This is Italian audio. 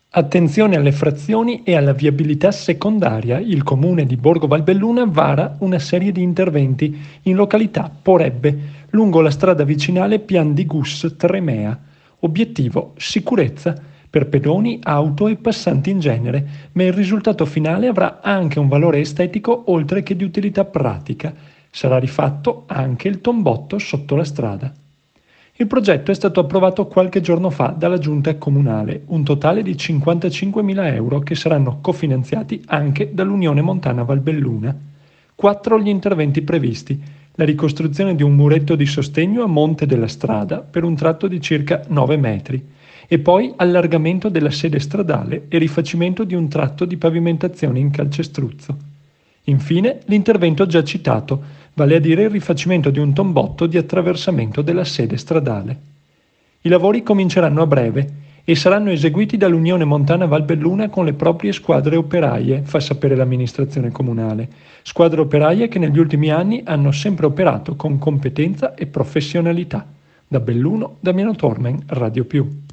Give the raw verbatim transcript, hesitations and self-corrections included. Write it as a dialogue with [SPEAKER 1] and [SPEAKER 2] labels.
[SPEAKER 1] Attenzione alle frazioni e alla viabilità secondaria. Il comune di Borgo Valbelluna vara una serie di interventi in località Porebbe, lungo la strada vicinale Pian di Gus Tremea. Obiettivo: sicurezza per pedoni, auto e passanti in genere, ma il risultato finale avrà anche un valore estetico oltre che di utilità pratica. Sarà rifatto anche il tombotto sotto la strada. Il progetto è stato approvato qualche giorno fa dalla giunta comunale, un totale di cinquantacinquemila euro che saranno cofinanziati anche dall'Unione Montana Valbelluna. Quattro gli interventi previsti: la ricostruzione di un muretto di sostegno a monte della strada per un tratto di circa nove metri e poi allargamento della sede stradale e rifacimento di un tratto di pavimentazione in calcestruzzo. Infine, l'intervento già citato, vale a dire il rifacimento di un tombotto di attraversamento della sede stradale. I lavori cominceranno a breve e saranno eseguiti dall'Unione Montana Valbelluna con le proprie squadre operaie, fa sapere l'amministrazione comunale. Squadre operaie che negli ultimi anni hanno sempre operato con competenza e professionalità. Da Belluno, Damiano Tormen, Radio Più.